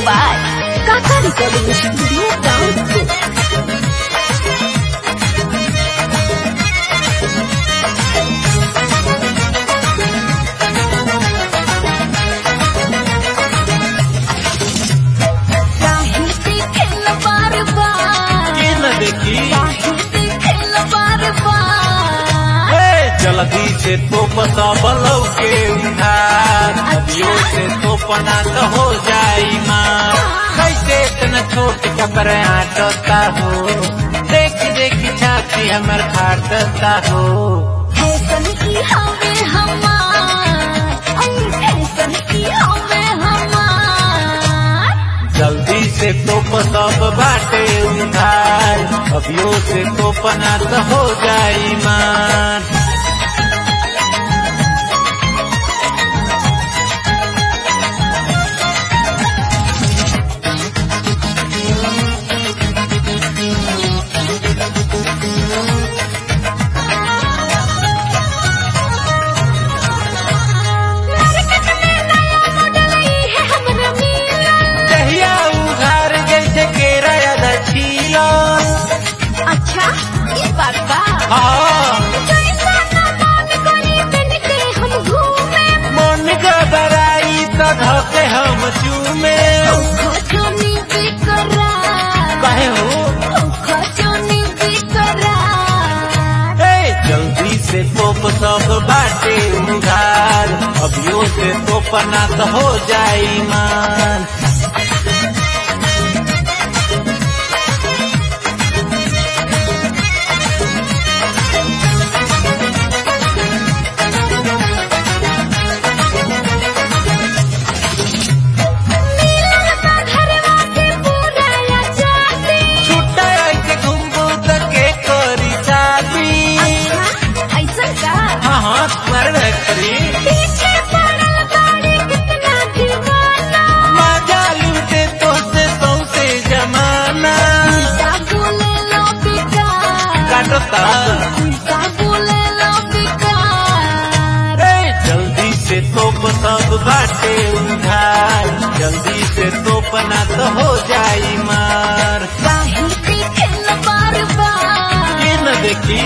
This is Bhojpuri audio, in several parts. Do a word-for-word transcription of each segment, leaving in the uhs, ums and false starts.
by Kaka Recording Studio Download. जल्दी से तो पता बलौ के उधार अभियो से तो पना तो हो जाई माँ कैसे इतना छोट कपर आटता हो देख देख छाती हमर फाटता हो फैशन की हमें हमार फैशन की हमें हमार जल्दी से तो सब बाटे उधार अभियो से तो पना तो हो जाई माँ अच्छा ये बात बा मन घबराई तो धोके हम चूमे कहे हो जल्दी से तोप सब बाटे उधार अभियो से तो पना तो हो जाई मान जल्दी से तोप सब बाटे उधार जल्दी से तोपना तो हो जाई मार न देखी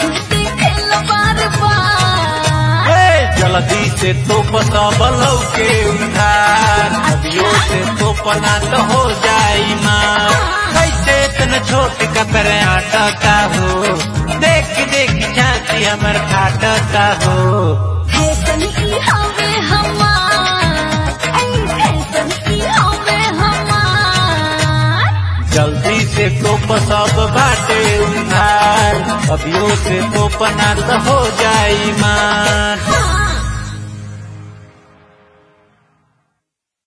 जल्दी से तोप सब लौ के उधार अभियो से तोपना तो हो जाई मार कैसे इतना छोट कतर आटता हो देख देख छाती हमर फाटता हो फैशन की हमें हमार फैशन की हमें हमार जल्दी से तोप सब बाटे उधार अभियो से तोपना तो हो जाई माँ।